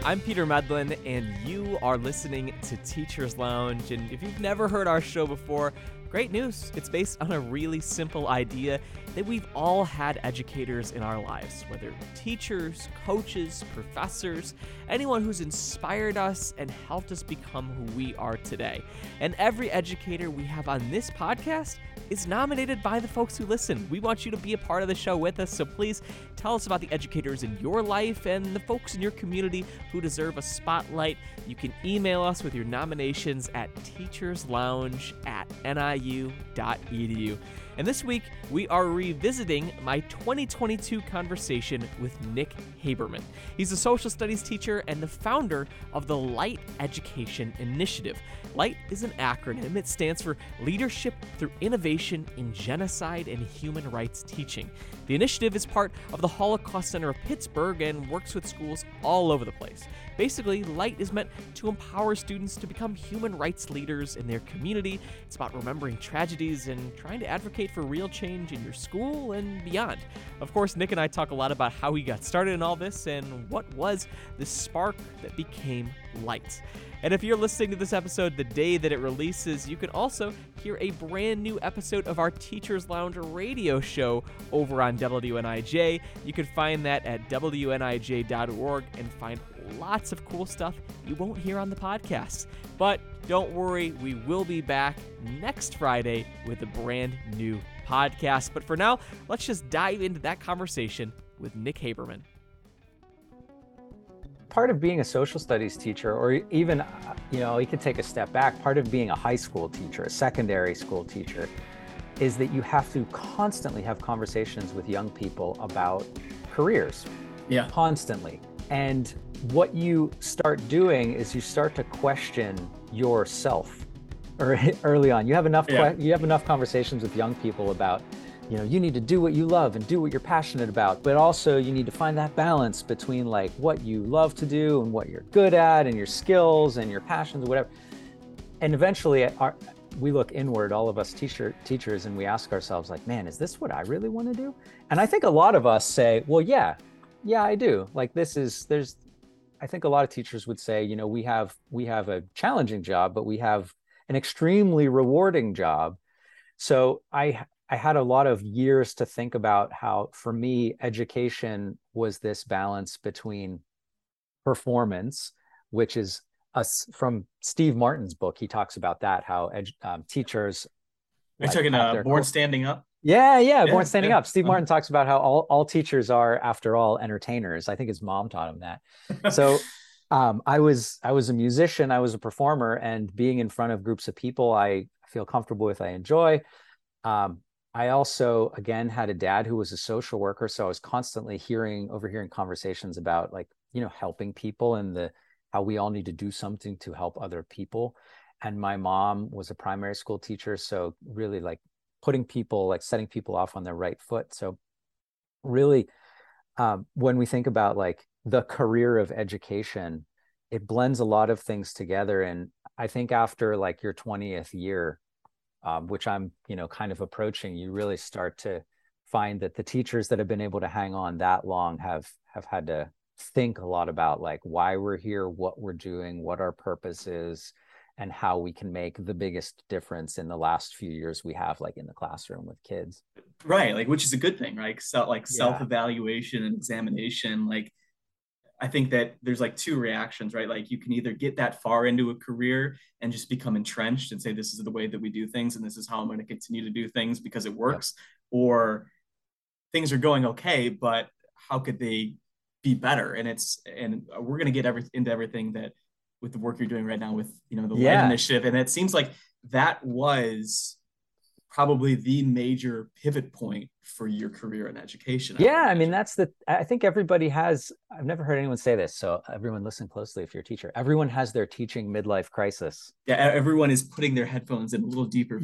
I'm Peter Medlin, and you are listening to Teachers Lounge. And if you've never heard our show before, great news. It's based on a really simple idea that we've all had educators in our lives, whether teachers, coaches, professors, anyone who's inspired us and helped us become who we are today. And every educator we have on this podcast is nominated by the folks who listen. We want you to be a part of the show with us, so please tell us about the educators in your life and the folks in your community who deserve a spotlight. You can email us with your nominations at teacherslounge@niu.edu. And this week, we are revisiting my 2022 conversation with Nick Haberman. He's a social studies teacher and the founder of the Light Education Initiative. LIGHT is an acronym. It stands for Leadership Through Innovation in Genocide and Human Rights Teaching. The initiative is part of the Holocaust Center of Pittsburgh and works with schools all over the place. Basically, LIGHT is meant to empower students to become human rights leaders in their community. It's about remembering tragedies and trying to advocate for real change in your school and beyond. Of course, Nick and I talk a lot about how he got started in all this and what was the spark that became LIGHT. And if you're listening to this episode the day that it releases, you can also hear a brand new episode of our Teachers Lounge radio show over on WNIJ. You can find that at WNIJ.org and find lots of cool stuff you won't hear on the podcast. But don't worry, we will be back next Friday with a brand new podcast. But for now, let's just dive into that conversation with Nick Haberman. Part of being a social studies teacher, or even, you could take a step back, part of being a high school teacher, a secondary school teacher, is that you have to constantly have conversations with young people about careers. Yeah. Constantly. And what you start doing is you start to question yourself early on. You have enough conversations with young people about, you need to do what you love and do what you're passionate about, but also you need to find that balance between like what you love to do and what you're good at and your skills and your passions, whatever. And eventually we look inward, all of us teachers, and we ask ourselves like, man, is this what I really want to do? And I think a lot of us say, well, yeah, I do. Like I think a lot of teachers would say, we have a challenging job, but we have an extremely rewarding job. So I had a lot of years to think about how, for me, education was this balance between performance, which is from Steve Martin's book. He talks about that, how teachers. Are you talking Born Standing Up? Yeah, Born Standing Up. Steve Martin talks about how all teachers are, after all, entertainers. I think his mom taught him that. So I was a musician, I was a performer, and being in front of groups of people I feel comfortable with, I enjoy. I also, again, had a dad who was a social worker, so I was constantly overhearing conversations about helping people and how we all need to do something to help other people. And my mom was a primary school teacher, so really setting people off on their right foot. So really, when we think about the career of education, it blends a lot of things together. And I think after your 20th year, which I'm, kind of approaching, you really start to find that the teachers that have been able to hang on that long have had to think a lot about why we're here, what we're doing, what our purpose is, and how we can make the biggest difference in the last few years we have in the classroom with kids. Right. Which is a good thing, right? So self-evaluation and examination, I think that there's two reactions, right? You can either get that far into a career and just become entrenched and say, this is the way that we do things, and this is how I'm going to continue to do things because it works. Yep. Or things are going okay, but how could they be better? And we're going to get into everything that with the work you're doing right now with, the LIGHT initiative. And it seems like that was probably the major pivot point for your career in education. I mean, I think everybody has, I've never heard anyone say this, so everyone listen closely if you're a teacher. Everyone has their teaching midlife crisis. Yeah, everyone is putting their headphones in a little deeper.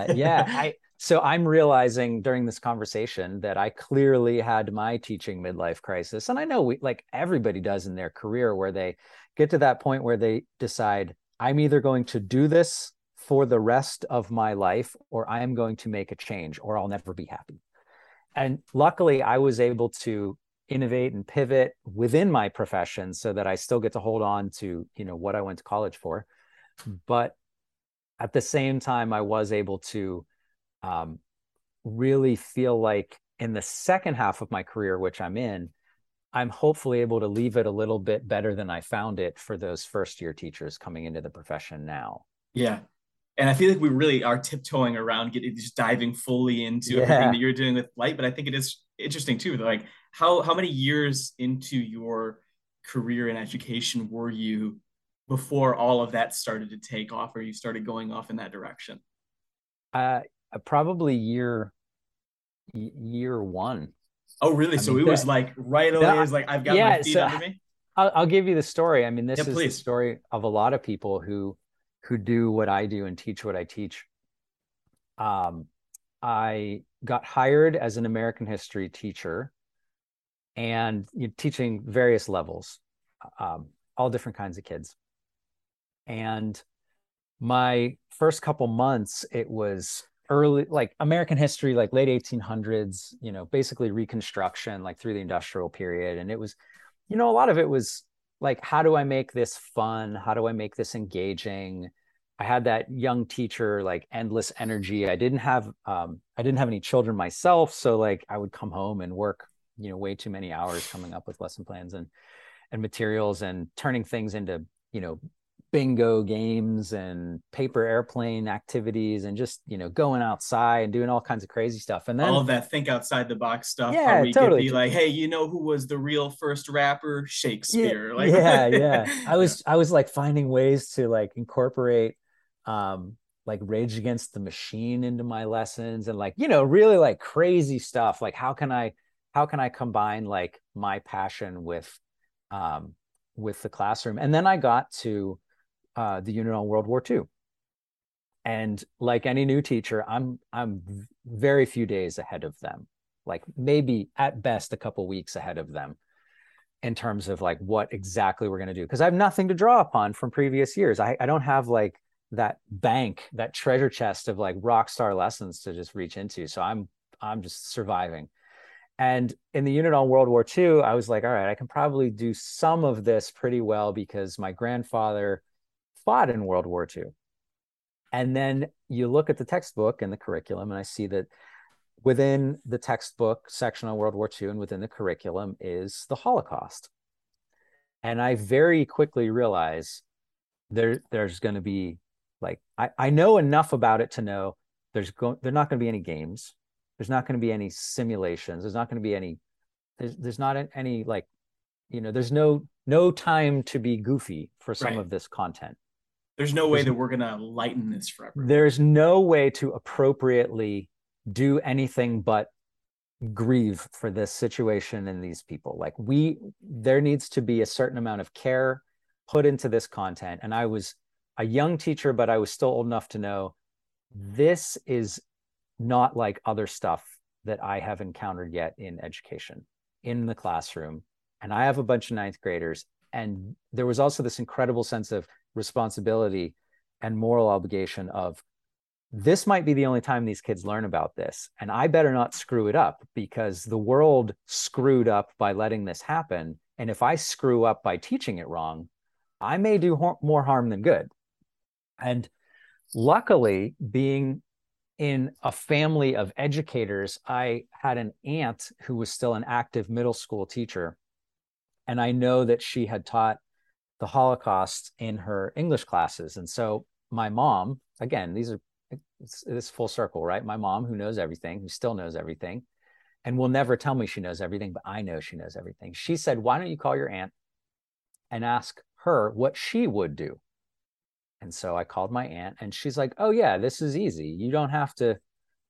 So I'm realizing during this conversation that I clearly had my teaching midlife crisis. And I know everybody does in their career, where they get to that point where they decide, I'm either going to do this for the rest of my life, or I am going to make a change, or I'll never be happy. And luckily, I was able to innovate and pivot within my profession so that I still get to hold on to, what I went to college for. But at the same time, I was able to really feel like in the second half of my career, which I'm in, I'm hopefully able to leave it a little bit better than I found it for those first year teachers coming into the profession now. Yeah. And I feel like we really are tiptoeing around just diving fully into everything that you're doing with Light. But I think it is interesting too. Like how many years into your career in education were you before all of that started to take off, or you started going off in that direction? Probably year one. Oh, really? So it was like right away. It's like I've got my feet under me. I'll give you the story. I mean, this is please. the story of a lot of people who do what I do and teach what I teach. I got hired as an American history teacher and teaching various levels, all different kinds of kids. And my first couple months, it was early, like American history, like late 1800s, basically Reconstruction, like through the industrial period. And it was, a lot of it was like, how do I make this fun? How do I make this engaging? I had that young teacher, like endless energy. I didn't have any children myself. So like I would come home and work, way too many hours coming up with lesson plans and materials and turning things into, bingo games and paper airplane activities and just, going outside and doing all kinds of crazy stuff. And then all of that think outside the box stuff. Yeah, how we totally. Could be like, hey, who was the real first rapper? Shakespeare. Yeah. I was like finding ways to like incorporate like Rage Against the Machine into my lessons and like, really like crazy stuff. Like how can I combine like my passion with the classroom? And then I got to the unit on World War II. And like any new teacher, I'm very few days ahead of them, like maybe at best a couple weeks ahead of them in terms of like what exactly we're going to do. Because I have nothing to draw upon from previous years. I don't have like that bank, that treasure chest of like rock star lessons to just reach into. So I'm just surviving. And in the unit on World War II, I was like, all right, I can probably do some of this pretty well because my grandfather fought in World War II. And then you look at the textbook and the curriculum, and I see that within the textbook section on World War II and within the curriculum is the Holocaust. And I very quickly realize there's going to be like, I know enough about it to know there's not going to be any games. There's not going to be any simulations. There's not going to be any, there's not any like, there's no time to be goofy for some of this content. There's no way that we're going to lighten this for everyone. There's no way to appropriately do anything but grieve for this situation and these people. Like there needs to be a certain amount of care put into this content. And I was a young teacher, but I was still old enough to know this is not like other stuff that I have encountered yet in education, in the classroom. And I have a bunch of ninth graders. And there was also this incredible sense of responsibility and moral obligation of this might be the only time these kids learn about this. And I better not screw it up because the world screwed up by letting this happen. And if I screw up by teaching it wrong, I may do more harm than good. And luckily, being in a family of educators, I had an aunt who was still an active middle school teacher. And I know that she had taught the Holocaust in her English classes. And so my mom, again, it's full circle, right? My mom, who knows everything, who still knows everything, and will never tell me she knows everything, but I know she knows everything. She said, why don't you call your aunt and ask her what she would do? And so I called my aunt and she's like, oh yeah, this is easy. You don't have to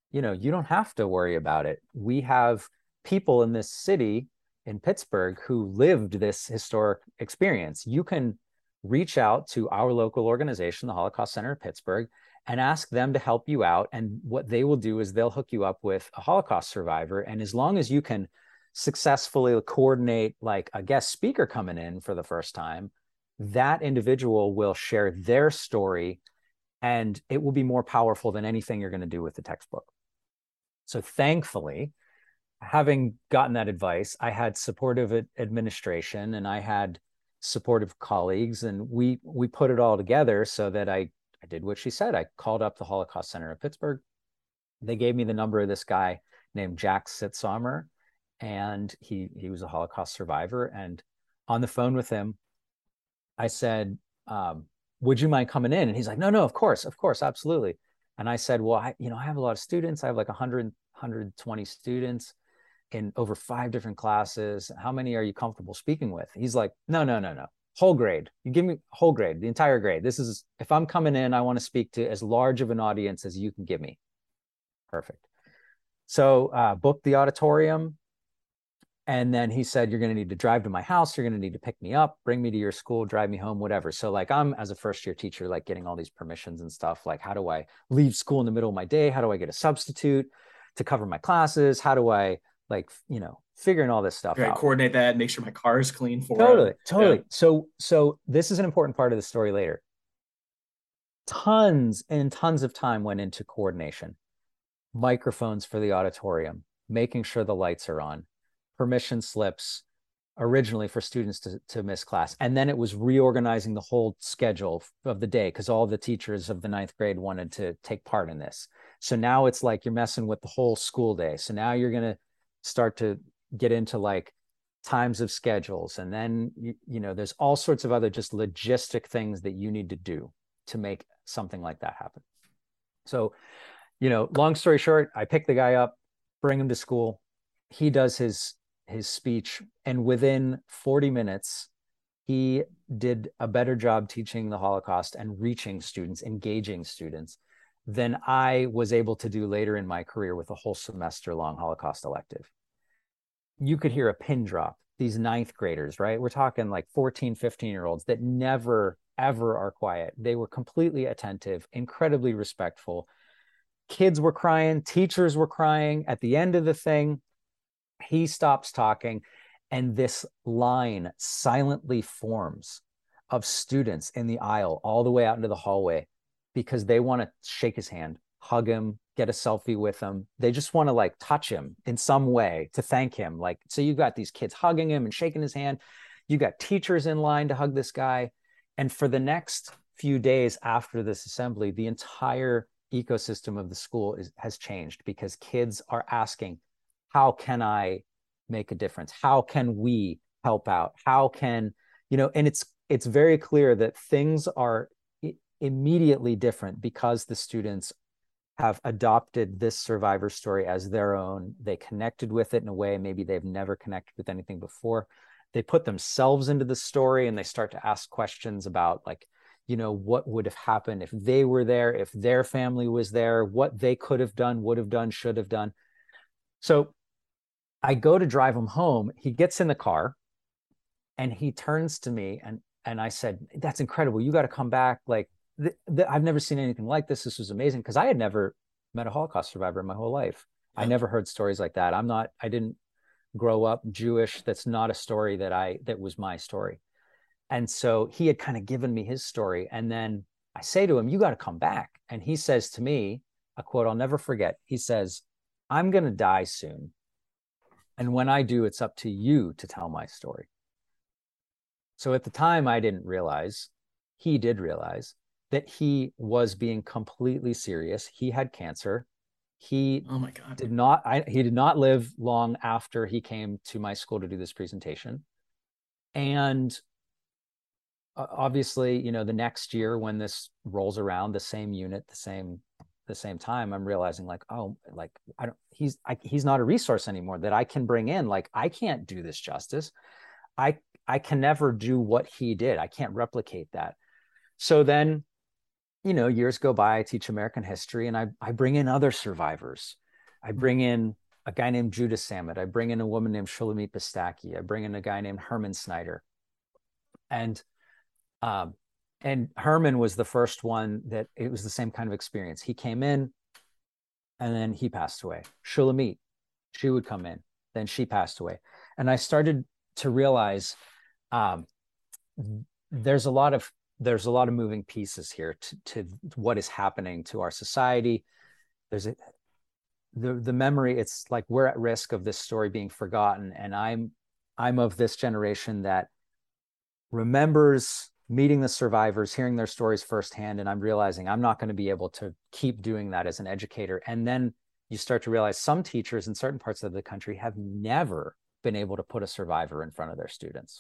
worry about it. We have people in this city in Pittsburgh who lived this historic experience. You can reach out to our local organization, the Holocaust Center of Pittsburgh, and ask them to help you out. And what they will do is they'll hook you up with a Holocaust survivor. And as long as you can successfully coordinate like a guest speaker coming in for the first time, that individual will share their story and it will be more powerful than anything you're going to do with the textbook. So thankfully, having gotten that advice, I had supportive administration and I had supportive colleagues, and we put it all together so that I did what she said. I called up the Holocaust Center of Pittsburgh. They gave me the number of this guy named Jack Sitzheimer, and he was a Holocaust survivor. And on the phone with him, I said, would you mind coming in? And he's like, no, of course, absolutely. And I said, well, I have a lot of students. I have like 120 students in over 5 different classes. How many are you comfortable speaking with? He's like, no. Whole grade. You give me whole grade, the entire grade. This is, if I'm coming in, I want to speak to as large of an audience as you can give me. Perfect. So booked the auditorium. And then he said, you're going to need to drive to my house. You're going to need to pick me up, bring me to your school, drive me home, whatever. So like, I'm, as a first year teacher, like getting all these permissions and stuff. Like, how do I leave school in the middle of my day? How do I get a substitute to cover my classes? How do I, like, figuring all this stuff out? Coordinate that, make sure my car is clean for Totally. Yeah. So this is an important part of the story later. Tons and tons of time went into coordination, microphones for the auditorium, making sure the lights are on, permission slips originally for students to miss class. And then it was reorganizing the whole schedule of the day because all the teachers of the 9th grade wanted to take part in this. So now it's like you're messing with the whole school day. So now you're going to start to get into like times of schedules. And then, there's all sorts of other just logistic things that you need to do to make something like that happen. So, long story short, I pick the guy up, bring him to school. He does his speech, and within 40 minutes, he did a better job teaching the Holocaust and reaching students, engaging students, than I was able to do later in my career with a whole semester-long Holocaust elective. You could hear a pin drop. These 9th graders, right? We're talking like 14, 15-year-olds that never, ever are quiet. They were completely attentive, incredibly respectful. Kids were crying, teachers were crying. At the end of the thing, he stops talking, and this line silently forms of students in the aisle all the way out into the hallway because they want to shake his hand, hug him, get a selfie with him. They just want to like touch him in some way to thank him. Like, so you've got these kids hugging him and shaking his hand. You got teachers in line to hug this guy. And for the next few days after this assembly, the entire ecosystem of the school has changed because kids are asking, how can I make a difference? How can we help out? How can, and it's very clear that things are immediately different because the students have adopted this survivor story as their own. They connected with it in a way maybe they've never connected with anything before. They put themselves into the story and they start to ask questions about like, what would have happened if they were there, if their family was there, what they could have done, would have done, should have done. So I go to drive him home. He gets in the car and he turns to me and I said, that's incredible. You got to come back. Like, I've never seen anything like this. This was amazing. Because I had never met a Holocaust survivor in my whole life. Yeah. I never heard stories like that. I didn't grow up Jewish. That's not a story that was my story. And so he had kind of given me his story. And then I say to him, you got to come back. And he says to me, a quote I'll never forget. He says, I'm going to die soon. And when I do, it's up to you to tell my story. So at the time, I didn't realize, he did realize, that he was being completely serious. He had cancer. He Oh my God. He did not live long after he came to my school to do this presentation. And obviously, the next year when this rolls around, the same unit, the same time, I'm realizing like, oh, like he's not a resource anymore that I can bring in. Like, I can't do this justice. I can never do what he did. I can't replicate that. So then, years go by, I teach American history and I bring in other survivors. I bring in a guy named Judah Samet. I bring in a woman named Shulamit Bastaki. I bring in a guy named Herman Snyder. And Herman was the first one that it was the same kind of experience. He came in and then he passed away. Shulamit, she would come in, then she passed away. And I started to realize there's a lot of moving pieces here to what is happening to our society. the memory, it's like we're at risk of this story being forgotten. And I'm of this generation that remembers meeting the survivors, hearing their stories firsthand, and I'm realizing I'm not going to be able to keep doing that as an educator. And then you start to realize some teachers in certain parts of the country have never been able to put a survivor in front of their students.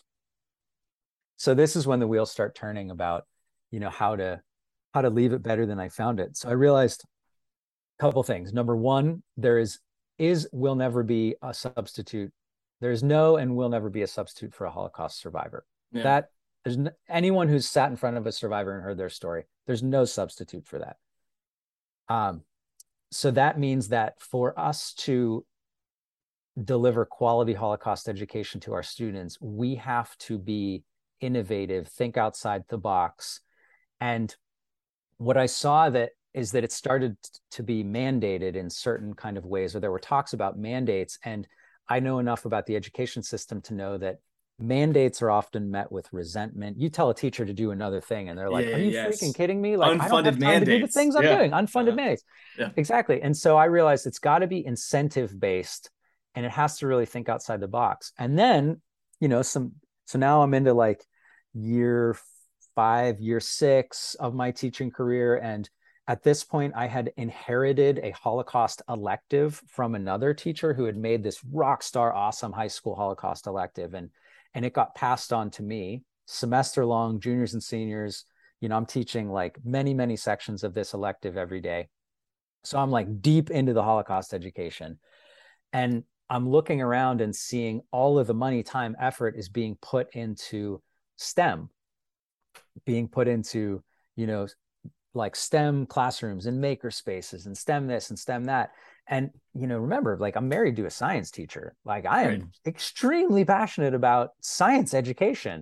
So this is when the wheels start turning about, how to leave it better than I found it. So I realized a couple things. Number one, will never be a substitute. There's no and will never be a substitute for a Holocaust survivor. Yeah. That there's anyone who's sat in front of a survivor and heard their story, there's no substitute for that. So that means that for us to deliver quality Holocaust education to our students, we have to be innovative, think outside the box. And what I saw is that it started to be mandated in certain kind of ways, or there were talks about mandates. And I know enough about the education system to know that mandates are often met with resentment. You tell a teacher to do another thing and they're like, are you freaking kidding me? Like, I don't have time to do the things I'm doing. Unfunded mandates. Yeah. Exactly. And so I realized it's got to be incentive based, and it has to really think outside the box. And then, so now I'm into like year 5, year 6 of my teaching career. And at this point, I had inherited a Holocaust elective from another teacher who had made this rock star, awesome high school Holocaust elective. And it got passed on to me, semester long, juniors and seniors. I'm teaching like many, many sections of this elective every day. So I'm like deep into the Holocaust education. And I'm looking around and seeing all of the money, time, effort is being put into STEM, being put into, like STEM classrooms and maker spaces and STEM this and STEM that. And, remember, like I'm married to a science teacher. Like I am extremely passionate about science education.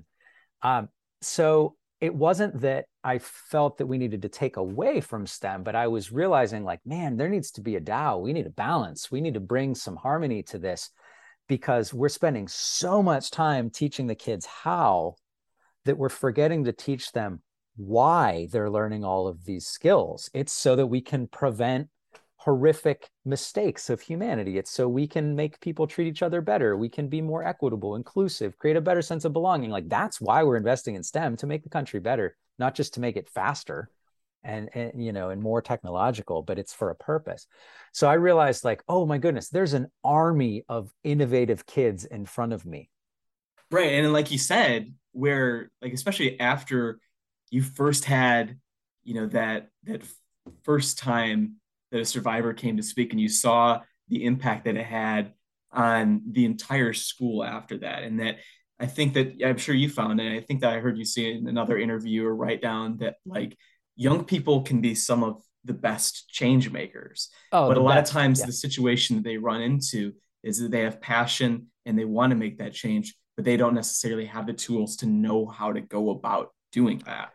So it wasn't that I felt that we needed to take away from STEM, but I was realizing like, man, there needs to be a Tao. We need a balance. We need to bring some harmony to this, because we're spending so much time teaching the kids how that we're forgetting to teach them why they're learning all of these skills. It's so that we can prevent horrific mistakes of humanity. It's so we can make people treat each other better. We can be more equitable, inclusive, create a better sense of belonging. Like that's why we're investing in STEM, to make the country better, not just to make it faster and more technological, but it's for a purpose. So I realized like, oh my goodness, there's an army of innovative kids in front of me. Right. And like you said, where like, especially after you first had, that first time that a survivor came to speak and you saw the impact that it had on the entire school after that. And that I think that I'm sure you found, and I think that I heard you say in another interview or write down that like young people can be some of the best change makers. But a lot of times the situation that they run into is that they have passion and they want to make that change, but they don't necessarily have the tools to know how to go about doing that.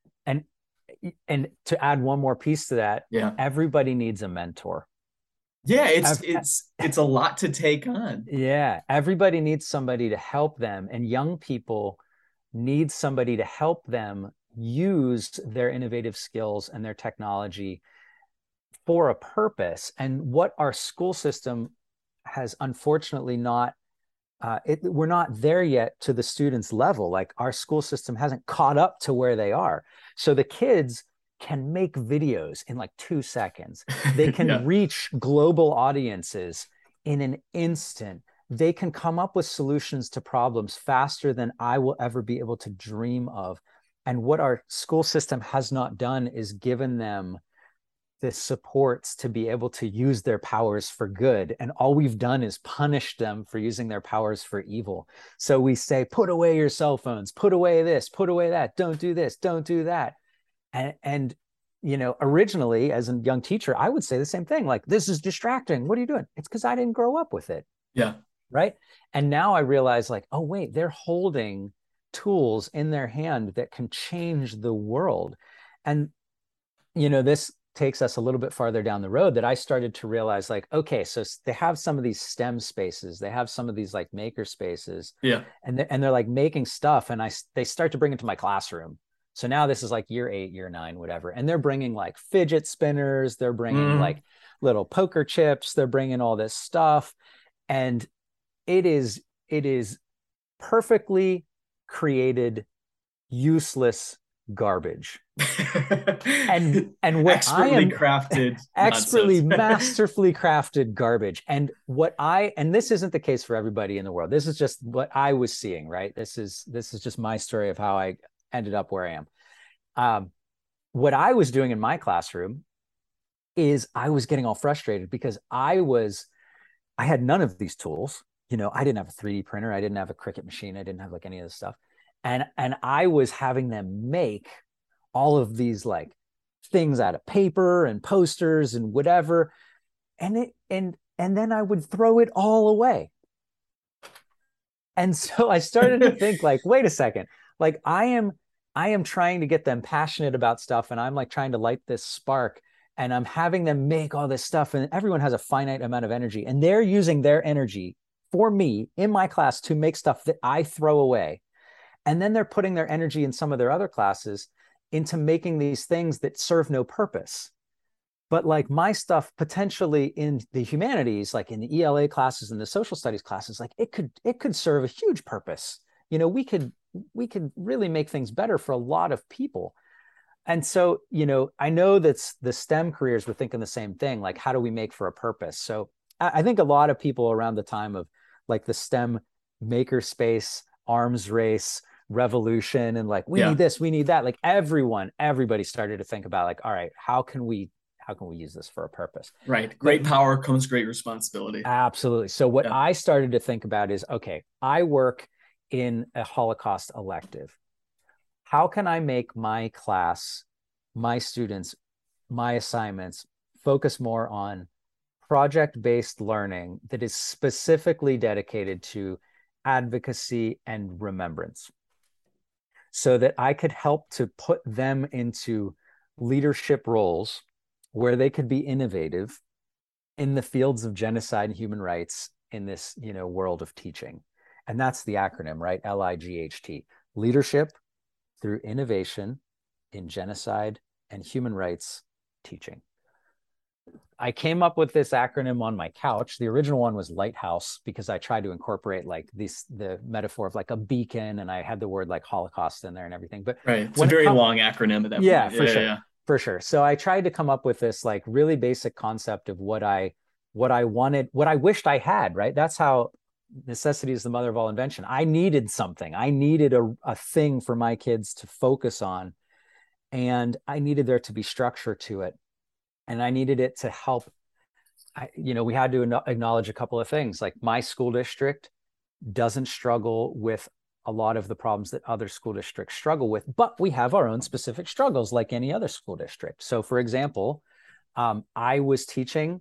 And to add one more piece to that, everybody needs a mentor. Yeah, it's a lot to take on. Yeah, everybody needs somebody to help them, and young people need somebody to help them use their innovative skills and their technology for a purpose. And what our school system has unfortunately not we're not there yet to the students' level. Like our school system hasn't caught up to where they are. So the kids can make videos in like 2 seconds. They can reach global audiences in an instant. They can come up with solutions to problems faster than I will ever be able to dream of. And what our school system has not done is given them the supports to be able to use their powers for good. And all we've done is punish them for using their powers for evil. So we say, put away your cell phones, put away this, put away that, don't do this, don't do that. And originally as a young teacher, I would say the same thing, like, this is distracting. What are you doing? It's because I didn't grow up with it. Yeah. Right. And now I realize like, oh, wait, they're holding tools in their hand that can change the world. And, this takes us a little bit farther down the road that I started to realize like, okay, so they have some of these STEM spaces, they have some of these like maker spaces, and they're like making stuff, and they start to bring it to my classroom. So now this is like year 8, year 9, whatever, and they're bringing like fidget spinners, they're bringing like little poker chips. They're bringing all this stuff. And it is perfectly created, useless garbage. and what expertly crafted expertly masterfully crafted garbage. And this isn't the case for everybody in the world. This is just what I was seeing, right? This is just my story of how I ended up where I am. What I was doing in my classroom is I was getting all frustrated because I had none of these tools. You know, I didn't have a 3D printer. I didn't have a Cricut machine. I didn't have like any of this stuff. And I was having them make all of these like things out of paper and posters and whatever. And then I would throw it all away. And so I started to think like, wait a second, like I am trying to get them passionate about stuff. And I'm like trying to light this spark, and I'm having them make all this stuff. And everyone has a finite amount of energy, and they're using their energy for me in my class to make stuff that I throw away. And then they're putting their energy in some of their other classes into making these things that serve no purpose. But like my stuff potentially in the humanities, like in the ELA classes and the social studies classes, like it could serve a huge purpose. You know, we could really make things better for a lot of people. And so, you know, I know that's the STEM careers were thinking the same thing, like how do we make for a purpose? So I think a lot of people around the time of like the STEM makerspace, arms race, revolution, and like, we need this, we need that. Like everybody started to think about like, all right, how can we use this for a purpose? Right. Great power comes great responsibility. Absolutely. So what I started to think about is, okay, I work in a Holocaust elective. How can I make my class, my students, my assignments focus more on project-based learning that is specifically dedicated to advocacy and remembrance, so that I could help to put them into leadership roles where they could be innovative in the fields of genocide and human rights in this, you know, world of teaching. And that's the acronym, right? LIGHT, leadership through innovation in genocide and human rights teaching. I came up with this acronym on my couch. The original one was Lighthouse, because I tried to incorporate like the metaphor of like a beacon, and I had the word like Holocaust in there and everything. But right, it's a very long acronym at that point. For sure. So I tried to come up with this like really basic concept of what I wanted, what I wished I had, right? That's how necessity is the mother of all invention. I needed something. I needed a thing for my kids to focus on, and I needed there to be structure to it. And I needed it to help. We had to acknowledge a couple of things. Like my school district doesn't struggle with a lot of the problems that other school districts struggle with, but we have our own specific struggles like any other school district. So for example, I was teaching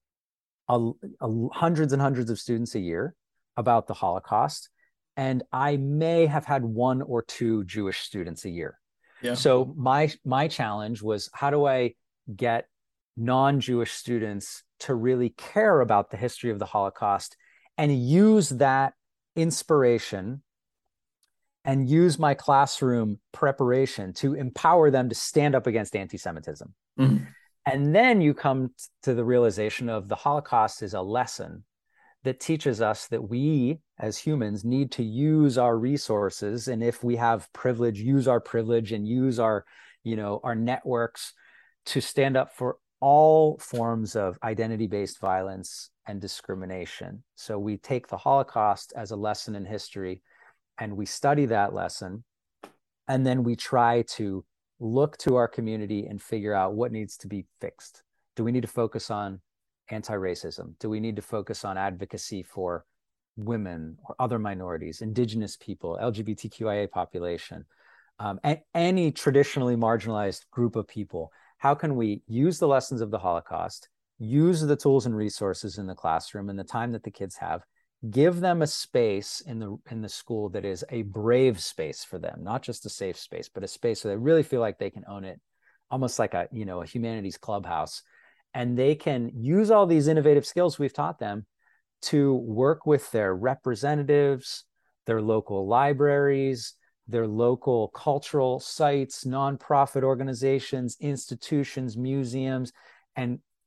hundreds and hundreds of students a year about the Holocaust, and I may have had one or two Jewish students a year. Yeah. So my challenge was, how do I get non-Jewish students to really care about the history of the Holocaust and use that inspiration and use my classroom preparation to empower them to stand up against anti-Semitism. Mm-hmm. And then you come to the realization of the Holocaust is a lesson that teaches us that we as humans need to use our resources. And if we have privilege, use our privilege and use our networks to stand up for all forms of identity-based violence and discrimination. So we take the Holocaust as a lesson in history, and we study that lesson, and then we try to look to our community and figure out what needs to be fixed. Do we need to focus on anti-racism? Do we need to focus on advocacy for women or other minorities, indigenous people, LGBTQIA population, and any traditionally marginalized group of people? How can we use the lessons of the Holocaust, use the tools and resources in the classroom and the time that the kids have, give them a space in the school that is a brave space for them, not just a safe space, but a space so they really feel like they can own it, almost like a humanities clubhouse. And they can use all these innovative skills we've taught them to work with their representatives, their local libraries, their local cultural sites, nonprofit organizations, institutions, museums, and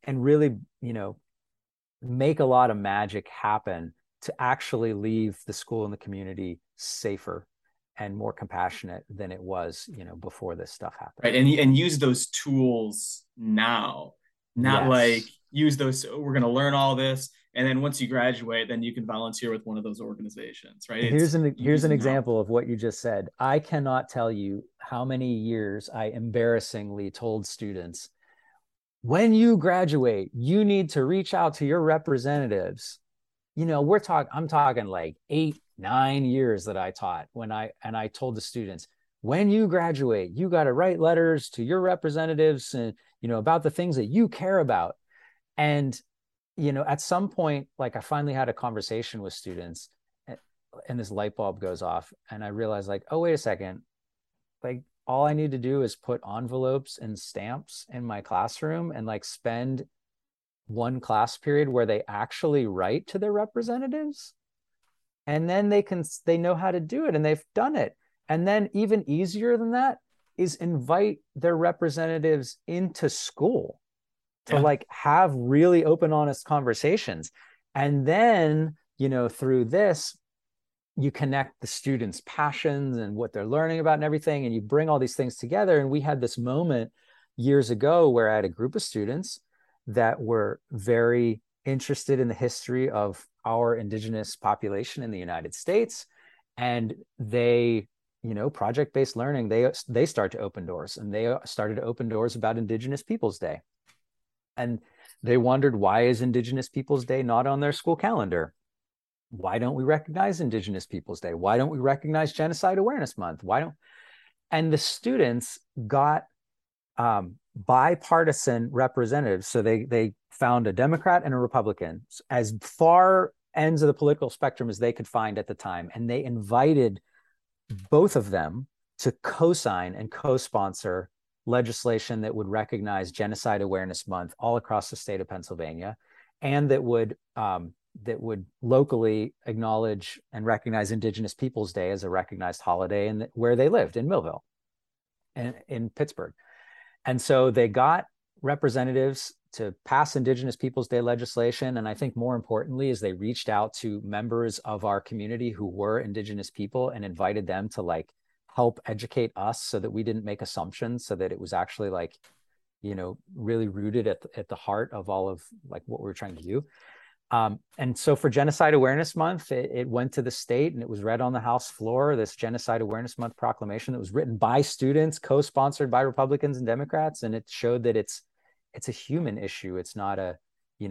and really, make a lot of magic happen to actually leave the school and the community safer and more compassionate than it was, before this stuff happened. Right. And use those tools now, not Yes. like use those. We're going to learn all this. And then once you graduate, then you can volunteer with one of those organizations, right? Here's an example of what you just said. I cannot tell you how many years I embarrassingly told students, when you graduate, you need to reach out to your representatives. I'm talking like 8-9 years that I taught I told the students, when you graduate, you got to write letters to your representatives and, about the things that you care about. And, at some point, like I finally had a conversation with students and this light bulb goes off and I realized like, oh, wait a second. Like all I need to do is put envelopes and stamps in my classroom and like spend one class period where they actually write to their representatives. And then they know how to do it and they've done it. And then even easier than that is invite their representatives into school to like have really open, honest conversations. And then, through this, you connect the students' passions and what they're learning about and everything, and you bring all these things together. And we had this moment years ago where I had a group of students that were very interested in the history of our indigenous population in the United States. And they, project-based learning, they start to open doors, and they started to open doors about Indigenous Peoples Day. And they wondered, why is Indigenous Peoples Day not on their school calendar? Why don't we recognize Indigenous Peoples Day? Why don't we recognize Genocide Awareness Month? And the students got bipartisan representatives. So they found a Democrat and a Republican, as far ends of the political spectrum as they could find at the time. And they invited both of them to co-sign and co-sponsor legislation that would recognize Genocide Awareness Month all across the state of Pennsylvania, and that would locally acknowledge and recognize Indigenous Peoples Day as a recognized holiday and where they lived in Millville and in Pittsburgh. And so they got representatives to pass Indigenous Peoples Day legislation. And I think more importantly is they reached out to members of our community who were Indigenous people and invited them to like help educate us so that we didn't make assumptions, so that it was actually like, really rooted at the heart of all of like what we were trying to do. And so for Genocide Awareness Month, it went to the state and it was read on the House floor, this Genocide Awareness Month proclamation that was written by students, co-sponsored by Republicans and Democrats. And it showed that it's a human issue. It's not a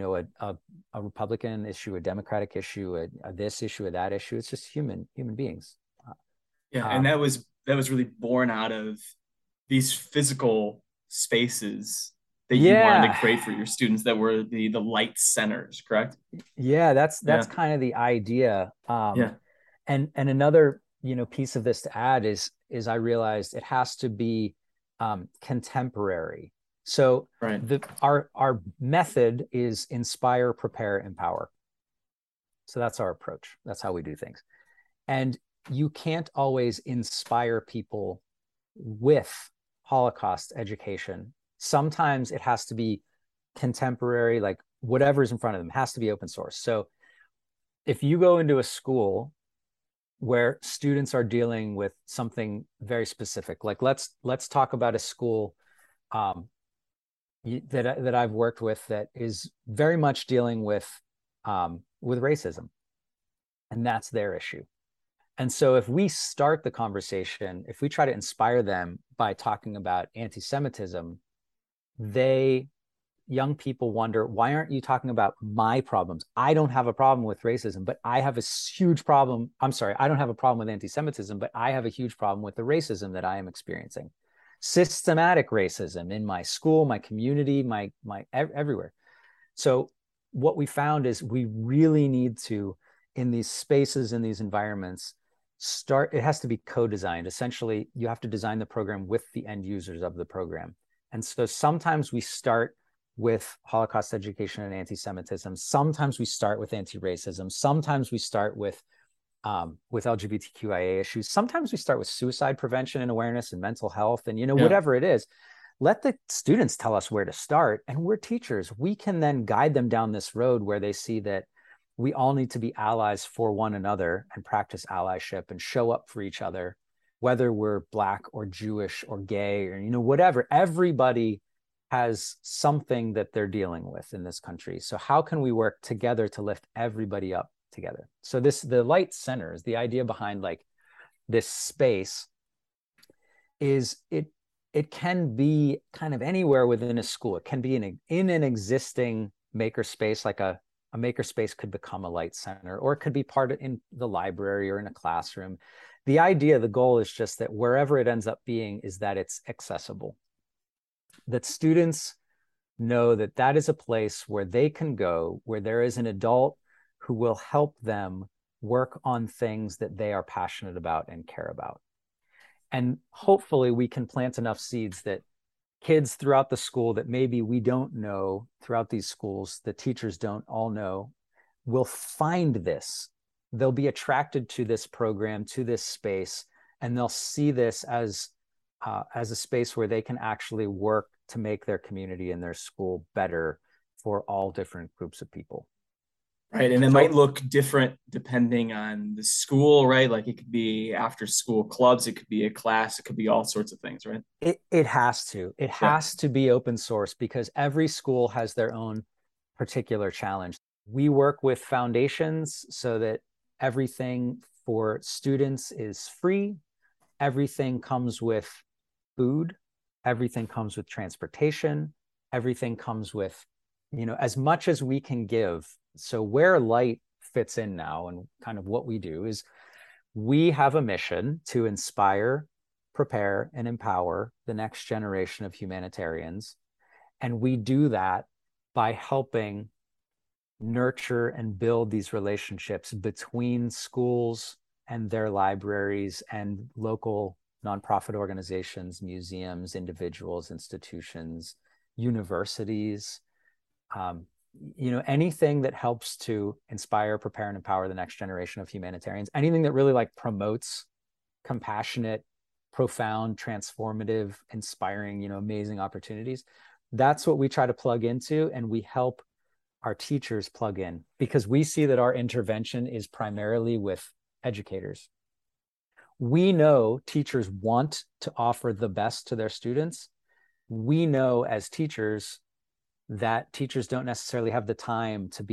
Republican issue, a Democratic issue, a this issue, a that issue. It's just human beings. And that was really born out of these physical spaces that you wanted to create for your students that were the light centers, correct? Yeah, that's kind of the idea. And another, piece of this to add is I realized it has to be contemporary. So our method is inspire, prepare, empower. So that's our approach. That's how we do things. And you can't always inspire people with Holocaust education. Sometimes it has to be contemporary, like whatever's in front of them has to be open source. So if you go into a school where students are dealing with something very specific, like let's talk about a school that I've worked with that is very much dealing with racism, and that's their issue. And so if we start the conversation, if we try to inspire them by talking about anti-Semitism, young people wonder, why aren't you talking about my problems? I don't have a problem with racism, but I have a huge problem. I'm sorry, I don't have a problem with anti-Semitism, but I have a huge problem with the racism that I am experiencing. Systematic racism in my school, my community, my everywhere. So what we found is we really need to, in these spaces, in these environments, it has to be co-designed. Essentially, you have to design the program with the end users of the program. And so sometimes we start with Holocaust education and anti-Semitism. Sometimes we start with anti-racism. Sometimes we start with LGBTQIA issues. Sometimes we start with suicide prevention and awareness and mental health and, whatever it is. let the students tell us where to start. And we're teachers. We can then guide them down this road where they see that we all need to be allies for one another and practice allyship and show up for each other, whether we're Black or Jewish or gay or, whatever. Everybody has something that they're dealing with in this country. So how can we work together to lift everybody up together? So the Light Centers, the idea behind like this space is it can be kind of anywhere within a school. It can be in an existing makerspace, like a makerspace could become a Light Center, or it could be part of in the library or in a classroom. The idea, the goal is just that wherever it ends up being is that it's accessible, that students know that that is a place where they can go, where there is an adult who will help them work on things that they are passionate about and care about. And hopefully we can plant enough seeds that kids throughout the school that maybe we don't know throughout these schools, the teachers don't all know, will find this. They'll be attracted to this program, to this space, and they'll see this as a space where they can actually work to make their community and their school better for all different groups of people. Right. And it might look different depending on the school, right? Like it could be after school clubs, it could be a class, it could be all sorts of things, right? It has to. It has to be open source because every school has their own particular challenge. We work with foundations so that everything for students is free. Everything comes with food. Everything comes with transportation. Everything comes with, as much as we can give. So where Light fits in now and kind of what we do is we have a mission to inspire, prepare, and empower the next generation of humanitarians. And we do that by helping nurture and build these relationships between schools and their libraries and local nonprofit organizations, museums, individuals, institutions, universities, anything that helps to inspire, prepare, and empower the next generation of humanitarians, anything that really like promotes compassionate, profound, transformative, inspiring, amazing opportunities. That's what we try to plug into, and we help our teachers plug in because we see that our intervention is primarily with educators. We know teachers want to offer the best to their students. We know as teachers that teachers don't necessarily have the time to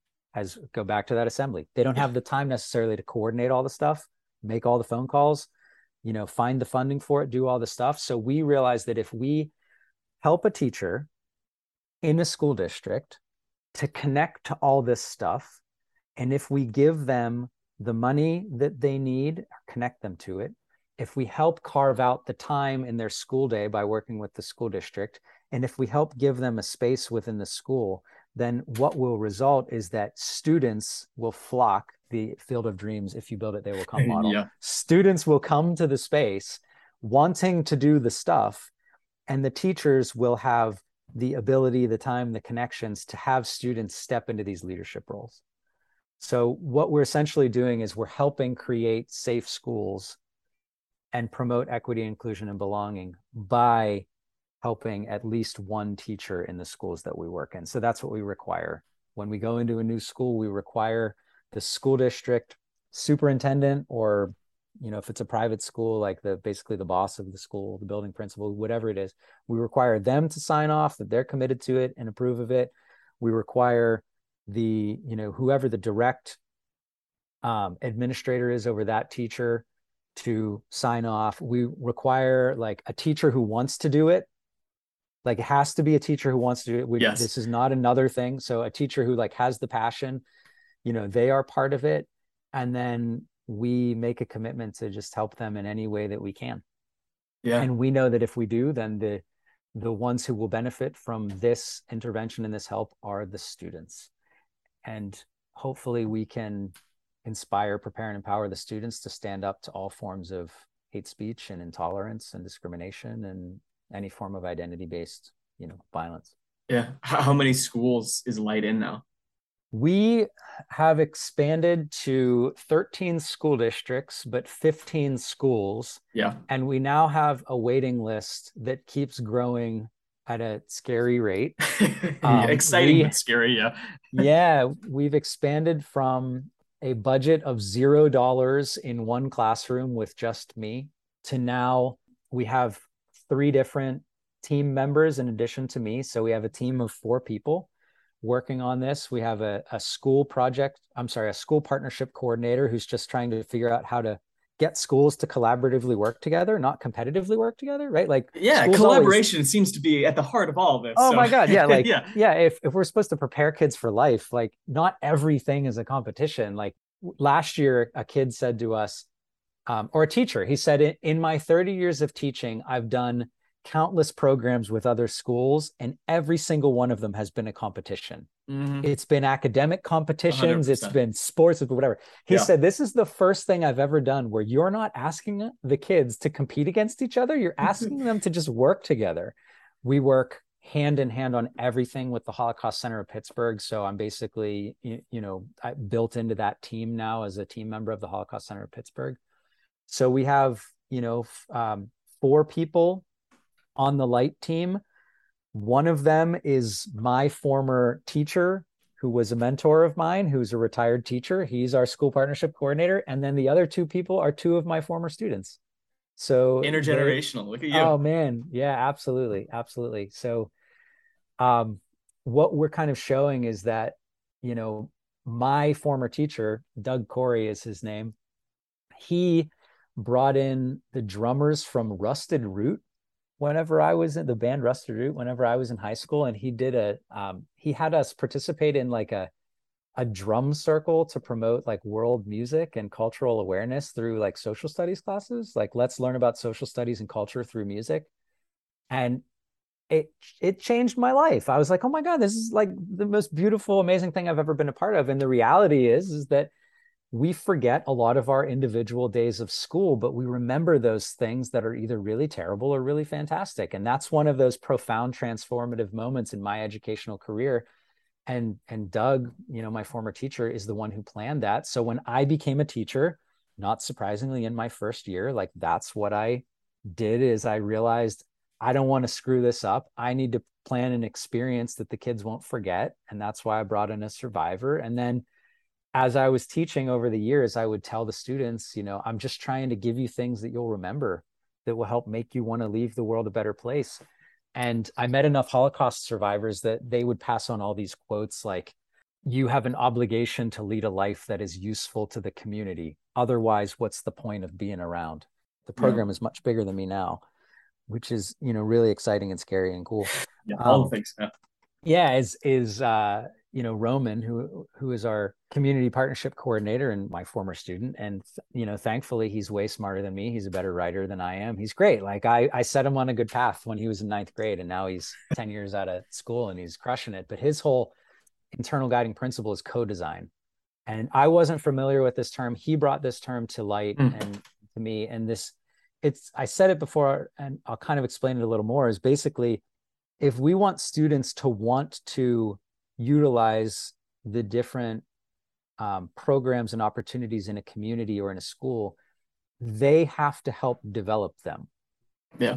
go back to that assembly. They don't have the time necessarily to coordinate all the stuff, make all the phone calls, find the funding for it, do all the stuff. So we realize that if we help a teacher in a school district to connect to all this stuff, and if we give them the money that they need, or connect them to it, if we help carve out the time in their school day by working with the school district, and if we help give them a space within the school, then what will result is that students will flock, the Field of Dreams, if you build it, they will come model. Yeah. Students will come to the space wanting to do the stuff, and the teachers will have the ability, the time, the connections to have students step into these leadership roles. So what we're essentially doing is we're helping create safe schools and promote equity, inclusion, and belonging by helping at least one teacher in the schools that we work in. So that's what we require. When we go into a new school, we require the school district superintendent, or, if it's a private school, like basically the boss of the school, the building principal, whatever it is, we require them to sign off that they're committed to it and approve of it. We require whoever the direct administrator is over that teacher to sign off. We require like a teacher who wants to do it. Like it has to be a teacher who wants to do it. Yes. This is not another thing. So a teacher who like has the passion, they are part of it. And then we make a commitment to just help them in any way that we can. Yeah. And we know that if we do, then the ones who will benefit from this intervention and this help are the students. And hopefully we can inspire, prepare, and empower the students to stand up to all forms of hate speech and intolerance and discrimination and any form of identity-based, violence. Yeah. How many schools is Light in now? We have expanded to 13 school districts, but 15 schools. Yeah. And we now have a waiting list that keeps growing at a scary rate. Exciting, but scary. Yeah. Yeah. We've expanded from a budget of $0 in one classroom with just me to now we have 3 different team members in addition to me. So we have a team of 4 people working on this. We have a school partnership coordinator who's just trying to figure out how to get schools to collaboratively work together, not competitively work together, right? Like, yeah, collaboration seems to be at the heart of all of this. Oh, so. My God. Yeah. Like, yeah. If we're supposed to prepare kids for life, like, not everything is a competition. Like, last year, a kid said to us, or a teacher, he said, in my 30 years of teaching, I've done countless programs with other schools, and every single one of them has been a competition. Mm-hmm. It's been academic competitions, 100%. It's been sports, whatever. He said, this is the first thing I've ever done where you're not asking the kids to compete against each other. You're asking them to just work together. We work hand in hand on everything with the Holocaust Center of Pittsburgh. So I'm basically, I built into that team now as a team member of the Holocaust Center of Pittsburgh. So we have, 4 people on the Light team. One of them is my former teacher, who was a mentor of mine, who's a retired teacher. He's our school partnership coordinator. And then the other 2 people are 2 of my former students. So intergenerational. Look at you. Oh man. Yeah, absolutely. Absolutely. So what we're kind of showing is that, my former teacher, Doug Corey is his name. He brought in the drummers from Rusted Root whenever I was in the band Rusted Root, whenever I was in high school. And he did he had us participate in like a drum circle to promote like world music and cultural awareness through like social studies classes. Like, let's learn about social studies and culture through music. And it changed my life. I was like, oh my God, this is like the most beautiful, amazing thing I've ever been a part of. And the reality is that we forget a lot of our individual days of school, but we remember those things that are either really terrible or really fantastic. And that's one of those profound transformative moments in my educational career. And Doug, my former teacher, is the one who planned that. So when I became a teacher, not surprisingly, in my first year, like, that's what I did, is I realized I don't want to screw this up. I need to plan an experience that the kids won't forget. And that's why I brought in a survivor. And then as I was teaching over the years, I would tell the students, I'm just trying to give you things that you'll remember that will help make you want to leave the world a better place. And I met enough Holocaust survivors that they would pass on all these quotes like, you have an obligation to lead a life that is useful to the community. Otherwise, what's the point of being around? The program is much bigger than me now, which is, really exciting and scary and cool. Yeah, all the things. Yeah, is Roman, who is our community partnership coordinator and my former student. And, thankfully he's way smarter than me. He's a better writer than I am. He's great. Like, I set him on a good path when he was in 9th grade, and now he's 10 years out of school and he's crushing it. But his whole internal guiding principle is co-design. And I wasn't familiar with this term. He brought this term to light and to me. And I said it before, and I'll kind of explain it a little more, is basically, if we want students to want to utilize the different programs and opportunities in a community or in a school, they have to help develop them. Yeah.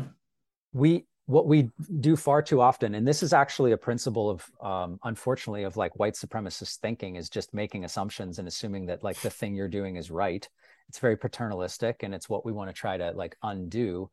What we do far too often, and this is actually a principle of, unfortunately, of like white supremacist thinking, is just making assumptions and assuming that like the thing you're doing is right. It's very paternalistic, and it's what we want to try to like undo.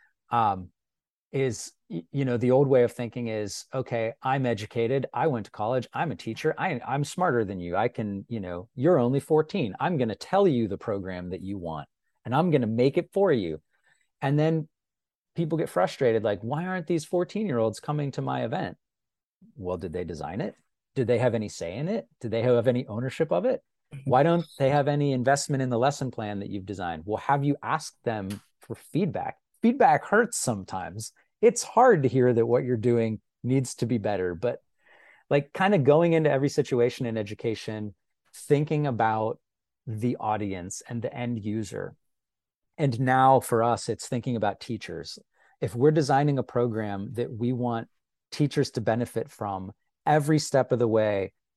Is, the old way of thinking is, okay, I'm educated, I went to college, I'm a teacher, I'm smarter than you. I can, you're only 14. I'm going to tell you the program that you want, and I'm going to make it for you. And then people get frustrated, like, why aren't these 14-year-olds coming to my event? Well, did they design it? Did they have any say in it? Did they have any ownership of it? Why don't they have any investment in the lesson plan that you've designed? Well, have you asked them for feedback? Feedback hurts sometimes. It's hard to hear that what you're doing needs to be better, but like, kind of going into every situation in education, thinking about the audience and the end user. And now for us, it's thinking about teachers. If we're designing a program that we want teachers to benefit from every step of the way,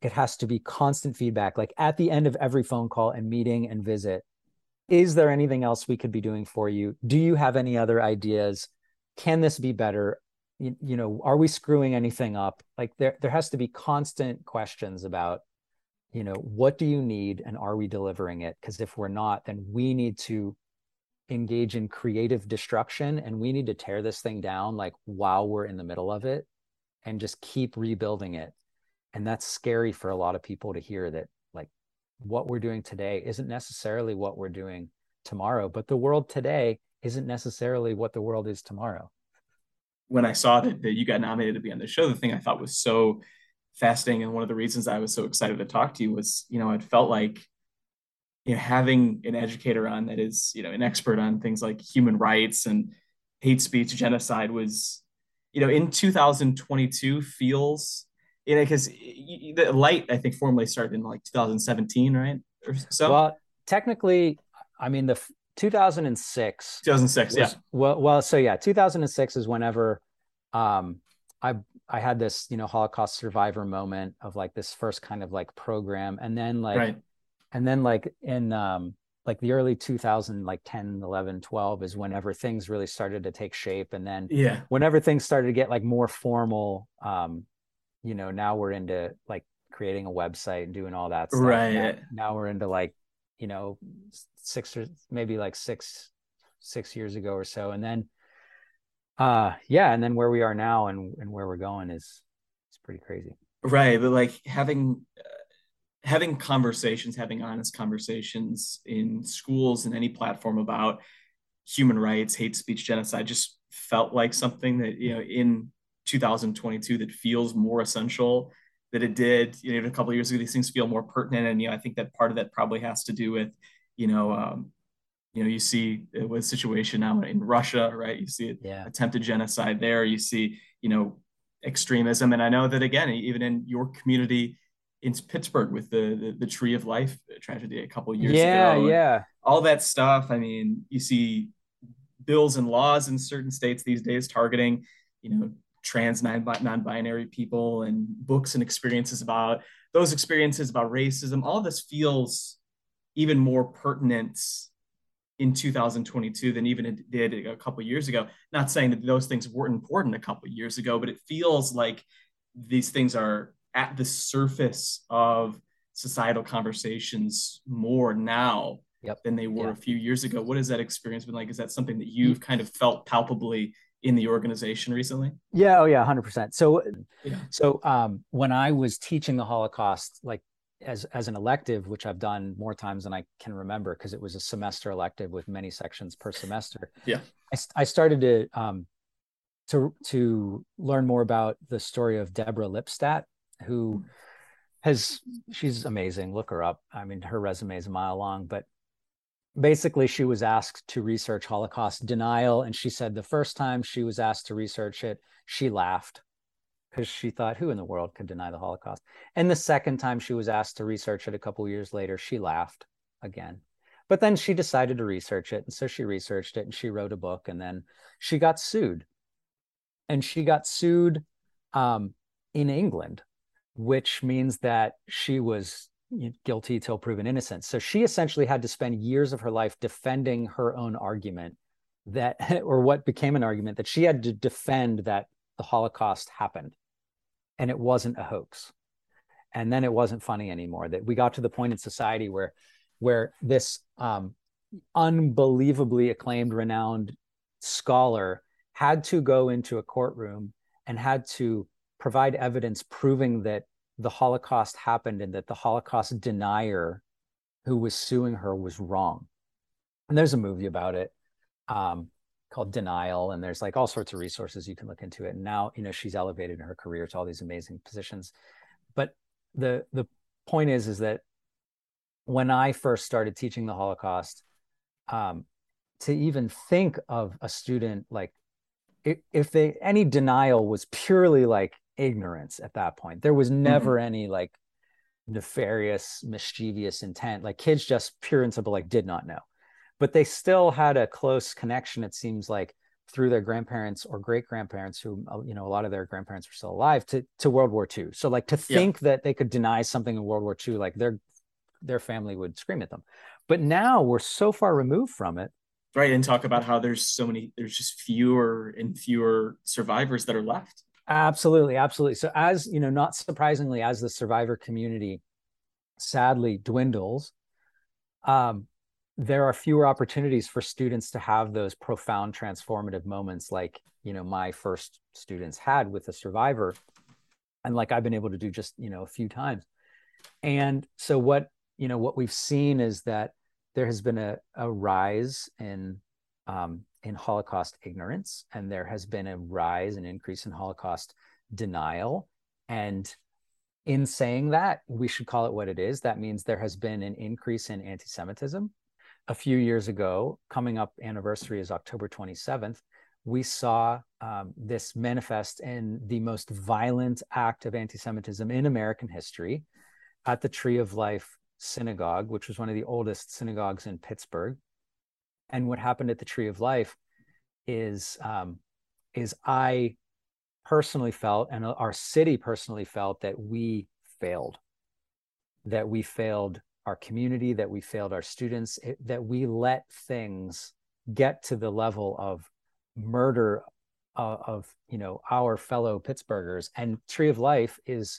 it has to be constant feedback. Like at the end of every phone call and meeting and visit, is there anything else we could be doing for you? Do you have any other ideas? Can this be better? You know, are we screwing anything up? Like there has to be constant questions about, you know, what do you need and are we delivering it? Because if we're not, then we need to engage in creative destruction and we need to tear this thing down like while we're in the middle of it and just keep rebuilding it. And that's scary for a lot of people to hear, that like what we're doing today isn't necessarily what we're doing tomorrow, but the world today isn't necessarily what the world is tomorrow. When I saw that you got nominated to be on the show, the thing I thought was so fascinating, and one of the reasons I was so excited to talk to you was, you know, it felt like, you know, having an educator on that is, you know, an expert on things like human rights and hate speech, genocide was, you know, in 2022 feels, you know, because the Light, I think, formally started in like 2017, right? Or so. Well, technically, I mean, the 2006. 2006, yeah. Well, so yeah, 2006 is whenever I had this, you know, Holocaust survivor moment of like this first kind of like program, and then like right. And then like in like the early 2000, like 10, 11, 12 is whenever things really started to take shape. And then whenever things started to get like more formal, you know, now we're into like creating a website and doing all that stuff. Right. Now we're into like, you know, six years ago or so. And then, and then where we are now and where we're going is pretty crazy. Right. But like having conversations, having honest conversations in schools and any platform about human rights, hate speech, genocide just felt like something that, you know, in 2022 that feels more essential than it did, you know, a couple of years ago. These things feel more pertinent. And, you know, I think that part of that probably has to do with, you know, you see it was a situation now in Russia, right? You see attempted genocide there. You see, you know, extremism. And I know that, again, even in your community in Pittsburgh with the Tree of Life tragedy a couple of years ago. Yeah. All that stuff. I mean, you see bills and laws in certain states these days targeting, you know, trans non-binary people, and books and experiences about those experiences, about racism. All this feels even more pertinent in 2022 than even it did a couple of years ago. Not saying that those things weren't important a couple of years ago, but it feels like these things are at the surface of societal conversations more now than they were a few years ago. What has that experience been like? Is that something that you've kind of felt palpably in the organization recently? Yeah. Oh yeah. 100%. So when I was teaching the Holocaust, like as an elective, which I've done more times than I can remember, because it was a semester elective with many sections per semester. Yeah. I started to learn more about the story of Deborah Lipstadt, who she's amazing. Look her up. I mean, her resume is a mile long, but basically she was asked to research Holocaust denial. And she said the first time she was asked to research it, she laughed because she thought, who in the world could deny the Holocaust? And the second time she was asked to research it a couple of years later, she laughed again. But then she decided to research it. And so she researched it and she wrote a book, and then she got sued. And she got sued in England, which means that she was guilty till proven innocent. So she essentially had to spend years of her life defending her own argument that, or what became an argument, that she had to defend that the Holocaust happened and it wasn't a hoax. And then it wasn't funny anymore, that we got to the point in society where this unbelievably acclaimed, renowned scholar had to go into a courtroom and had to provide evidence proving that the Holocaust happened and that the Holocaust denier who was suing her was wrong. And there's a movie about it called Denial, and there's like all sorts of resources you can look into it. And now, you know, she's elevated in her career to all these amazing positions. But the point is that when I first started teaching the Holocaust, to even think of a student, like if any denial was purely like ignorance at that point, there was never any like nefarious, mischievous intent. Like kids just pure and simple, like did not know, but they still had a close connection, it seems like, through their grandparents or great grandparents, who, you know, a lot of their grandparents were still alive, to World War II. So like to think that they could deny something in World War II, like their family would scream at them. But now we're so far removed from it. Right. And talk about how there's just fewer and fewer survivors that are left. Absolutely. Absolutely. So as, you know, not surprisingly, as the survivor community sadly dwindles, there are fewer opportunities for students to have those profound transformative moments like, you know, my first students had with a survivor, and like I've been able to do just, you know, a few times. And so what we've seen is that there has been a rise in Holocaust ignorance, and there has been a rise and increase in Holocaust denial. And in saying that, we should call it what it is. That means there has been an increase in anti-Semitism. A few years ago, coming up anniversary is October 27th, we saw this manifest in the most violent act of anti-Semitism in American history at the Tree of Life Synagogue, which was one of the oldest synagogues in Pittsburgh. And what happened at the Tree of Life is I personally felt, and our city personally felt, that we failed our community, that we failed our students, that we let things get to the level of murder of you know, our fellow Pittsburghers. And Tree of Life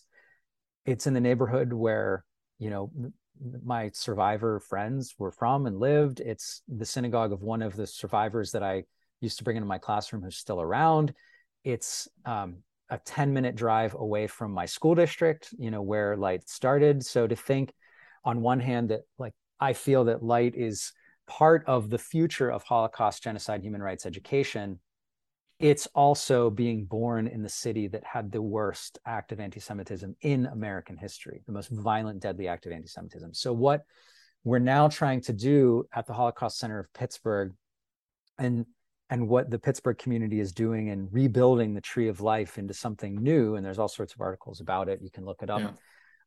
it's in the neighborhood where, you know, my survivor friends were from and lived. It's the synagogue of one of the survivors that I used to bring into my classroom, who's still around. It's a 10-minute drive away from my school district, you know, where Light started. So to think on one hand that, like, I feel that Light is part of the future of Holocaust, genocide, human rights education, it's also being born in the city that had the worst act of anti-Semitism in American history, the most violent, deadly act of anti-Semitism. So what we're now trying to do at the Holocaust Center of Pittsburgh, and what the Pittsburgh community is doing in rebuilding the Tree of Life into something new, and there's all sorts of articles about it, you can look it up,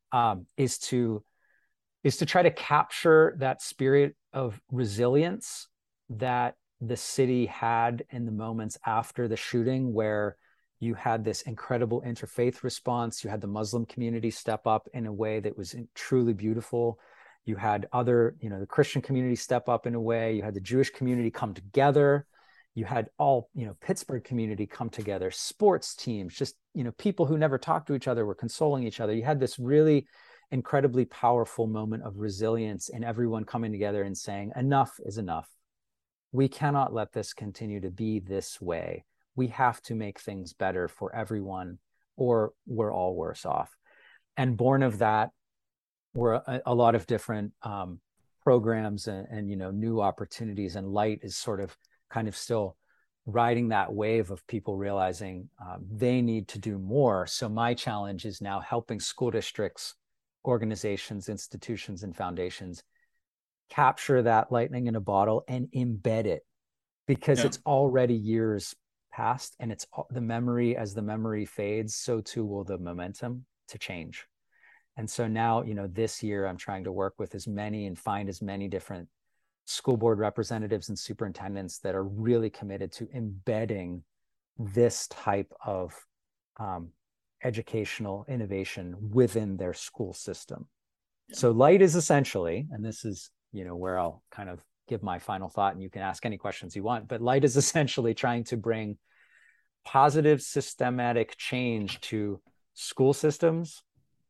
is to try to capture that spirit of resilience that the city had in the moments after the shooting, where you had this incredible interfaith response. You had the Muslim community step up in a way that was truly beautiful. You had other, you know, the Christian community step up in a way. You had the Jewish community come together. You had all, you know, Pittsburgh community come together, sports teams, just, you know, people who never talked to each other were consoling each other. You had this really incredibly powerful moment of resilience and everyone coming together and saying, enough is enough. We cannot let this continue to be this way. We have to make things better for everyone, or we're all worse off. And born of that were a lot of different programs and, you know, new opportunities. And Light is sort of kind of still riding that wave of people realizing they need to do more. So my challenge is now helping school districts, organizations, institutions, and foundations capture that lightning in a bottle and embed it, because it's already years past, and it's the memory, as the memory fades, so too will the momentum to change. And so now, you know, this year I'm trying to work with as many and find as many different school board representatives and superintendents that are really committed to embedding this type of educational innovation within their school system. So Light is essentially, and this is, you know, where I'll kind of give my final thought, and you can ask any questions you want, but Light is essentially trying to bring positive systematic change to school systems,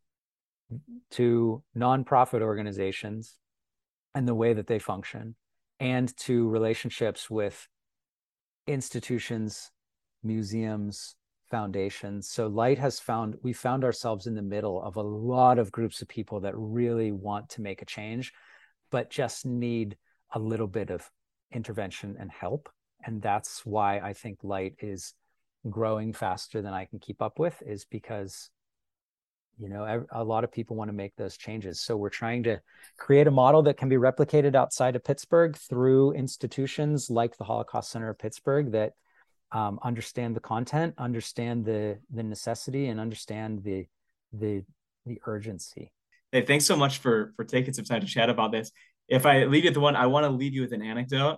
to nonprofit organizations and the way that they function, and to relationships with institutions, museums, foundations. So Light has we found ourselves in the middle of a lot of groups of people that really want to make a change, but just need a little bit of intervention and help. And that's why I think Light is growing faster than I can keep up with, is because, you know, a lot of people want to make those changes. So we're trying to create a model that can be replicated outside of Pittsburgh through institutions like the Holocaust Center of Pittsburgh that understand the content, understand the necessity, and understand the urgency. Hey, thanks so much for taking some time to chat about this. If I leave you with one, I want to leave you with an anecdote.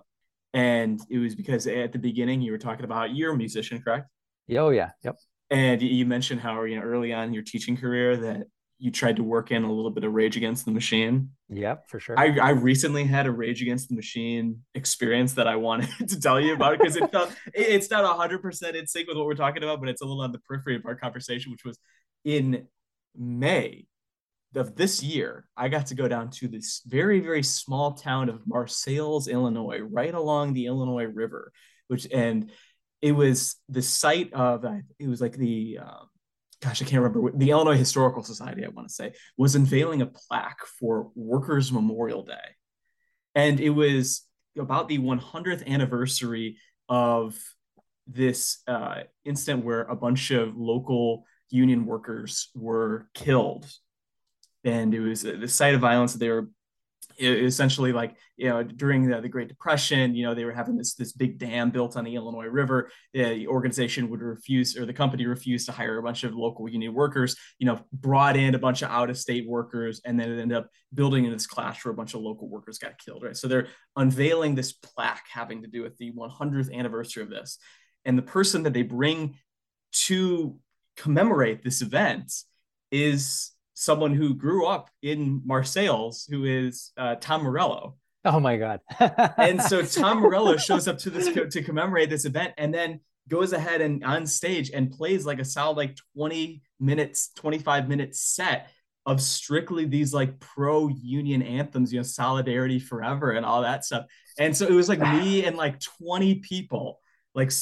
And it was because at the beginning you were talking about, you're a musician, correct? Oh yeah. Yep. And you mentioned how, early on in your teaching career that you tried to work in a little bit of Rage Against the Machine. Yep, for sure. I recently had a Rage Against the Machine experience that I wanted to tell you about, because it's not 100% in sync with what we're talking about, but it's a little on the periphery of our conversation, which was in May of this year. I got to go down to this very, very small town of Marseilles, Illinois, right along the Illinois River, and it was the site of, it was like the gosh, I can't remember, the Illinois Historical Society, I want to say, was unveiling a plaque for Workers' Memorial Day. And it was about the 100th anniversary of this incident where a bunch of local union workers were killed. And it was the site of violence that they were essentially, like, during the Great Depression, they were having this big dam built on the Illinois River. The organization would refuse, or the company refused to hire a bunch of local union workers, brought in a bunch of out-of-state workers, and then it ended up building in this clash where a bunch of local workers got killed, right? So they're unveiling this plaque having to do with the 100th anniversary of this. And the person that they bring to commemorate this event is someone who grew up in Marseilles, who is Tom Morello. Oh my God. And so Tom Morello shows up to commemorate this event, and then goes ahead and on stage and plays like a solid, like 20 minutes, 25 minute set of strictly these like pro-union anthems, Solidarity Forever and all that stuff. And so it was like me and like 20 people, like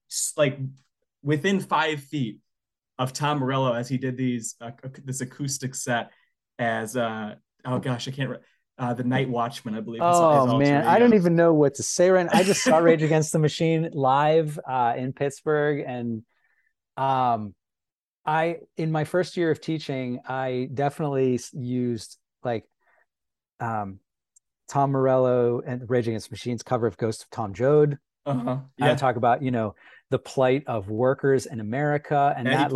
within 5 feet of Tom Morello as he did this acoustic set as oh gosh, I can't the Night Watchman, I believe. Oh man, I don't even know what to say right now. I just saw Rage Against the Machine live in Pittsburgh, and in my first year of teaching, I definitely used like Tom Morello and Rage Against the Machine's cover of Ghost of Tom Joad. Yeah. I talk about the plight of workers in America, and that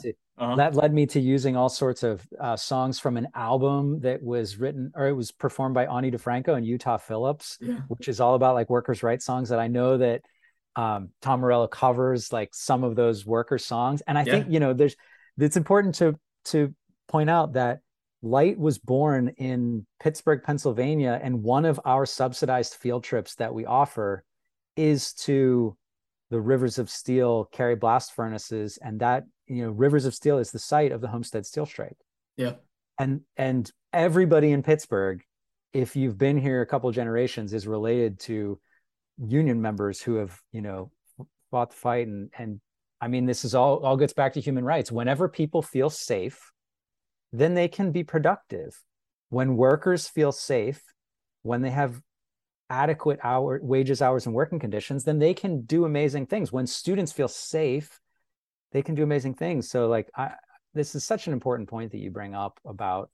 led me to using all sorts of songs from an album that was written, or it was performed by Ani DeFranco and Utah Phillips, which is all about like workers' rights songs. That I know that Tom Morello covers like some of those worker songs, and I think it's important to point out that Light was born in Pittsburgh, Pennsylvania, and one of our subsidized field trips that we offer is to the Rivers of Steel Cary blast furnaces, and that Rivers of Steel is the site of the Homestead Steel Strike. Yeah, and everybody in Pittsburgh, if you've been here a couple of generations, is related to union members who have fought the fight. And I mean, this is all gets back to human rights. Whenever people feel safe, then they can be productive. When workers feel safe, when they have adequate wages, hours, and working conditions, then they can do amazing things. When students feel safe, they can do amazing things. So like this is such an important point that you bring up about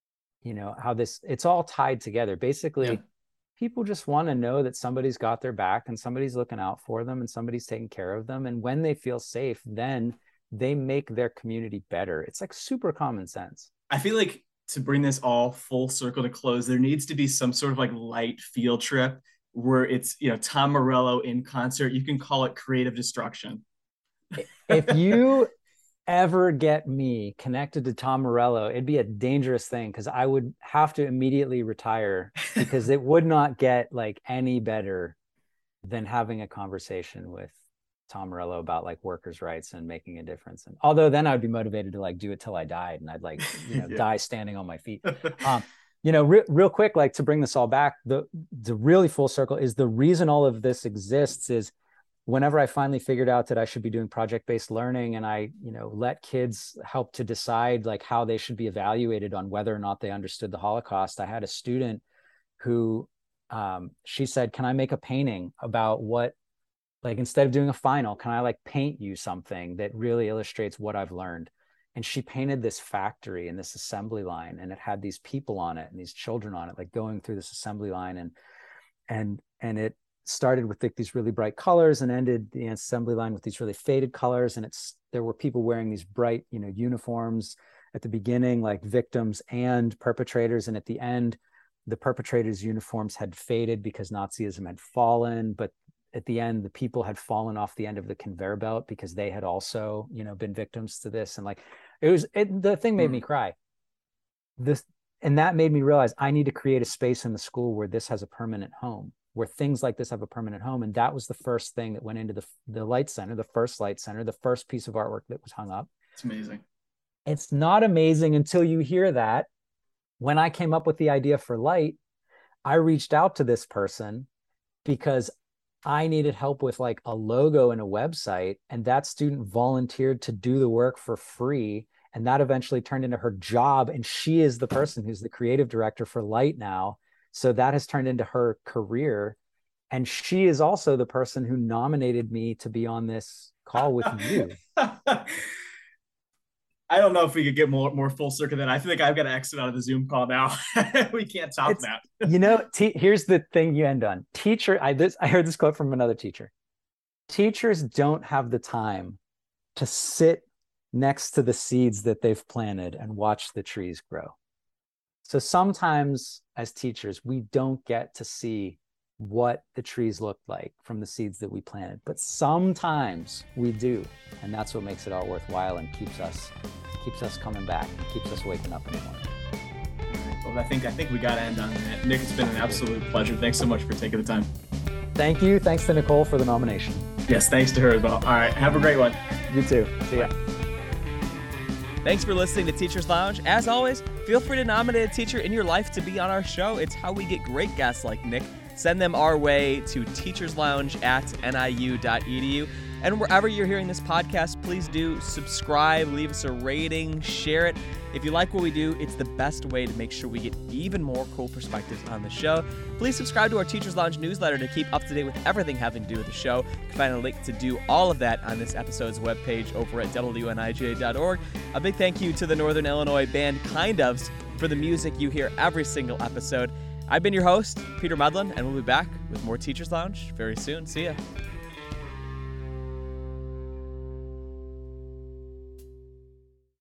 how it's all tied together. Basically, people just want to know that somebody's got their back and somebody's looking out for them and somebody's taking care of them. And when they feel safe, then they make their community better. It's like super common sense. I feel like, to bring this all full circle to close, there needs to be some sort of like light field trip where it's, Tom Morello in concert. You can call it creative destruction. If you ever get me connected to Tom Morello, it'd be a dangerous thing, because I would have to immediately retire, because it would not get like any better than having a conversation with Tom Morello about like workers' rights and making a difference. And although then I'd be motivated to like do it till I died, and I'd like die standing on my feet. Real quick, like to bring this all back, the really full circle is the reason all of this exists is whenever I finally figured out that I should be doing project-based learning, and I let kids help to decide like how they should be evaluated on whether or not they understood the Holocaust. I had a student who she said, "Can I make a painting about what, like, instead of doing a final, can I like paint you something that really illustrates what I've learned?" And she painted this factory and this assembly line, and it had these people on it and these children on it, like going through this assembly line, and it started with like these really bright colors and ended the assembly line with these really faded colors. And there were people wearing these bright, uniforms at the beginning, like victims and perpetrators. And at the end, the perpetrators' uniforms had faded because Nazism had fallen, but at the end, the people had fallen off the end of the conveyor belt because they had also, been victims to this. And like, the thing made me cry. And that made me realize I need to create a space in the school where this has a permanent home, where things like this have a permanent home. And that was the first thing that went into the Light Center, the first Light Center, the first piece of artwork that was hung up. It's amazing. It's not amazing until you hear that. When I came up with the idea for Light, I reached out to this person because I needed help with like a logo and a website. And that student volunteered to do the work for free. And that eventually turned into her job. And she is the person who's the creative director for Light now. So that has turned into her career. And she is also the person who nominated me to be on this call with you. I don't know if we could get more full circle than I feel like I've got to exit out of the Zoom call now. We can't top that. Here's the thing you end on. I heard this quote from another teacher. Teachers don't have the time to sit next to the seeds that they've planted and watch the trees grow. So sometimes as teachers, we don't get to see what the trees look like from the seeds that we planted, but sometimes we do, and that's what makes it all worthwhile and keeps us coming back, keeps us waking up in the morning. Well, I think we got to end on that. Nick, it's been an absolute pleasure. Thanks so much for taking the time. Thank you. Thanks to Nicole for the nomination. Yes, thanks to her as well. All right, have a great one. You too. See ya. Thanks for listening to Teachers Lounge. As always, feel free to nominate a teacher in your life to be on our show. It's how we get great guests like Nick. Send them our way to teacherslounge@niu.edu. And wherever you're hearing this podcast, please do subscribe, leave us a rating, share it. If you like what we do, it's the best way to make sure we get even more cool perspectives on the show. Please subscribe to our Teachers Lounge newsletter to keep up to date with everything having to do with the show. You can find a link to do all of that on this episode's webpage over at WNIJ.org. A big thank you to the Northern Illinois band Kind Ofs for the music you hear every single episode. I've been your host, Peter Medlin, and we'll be back with more Teachers Lounge very soon. See ya.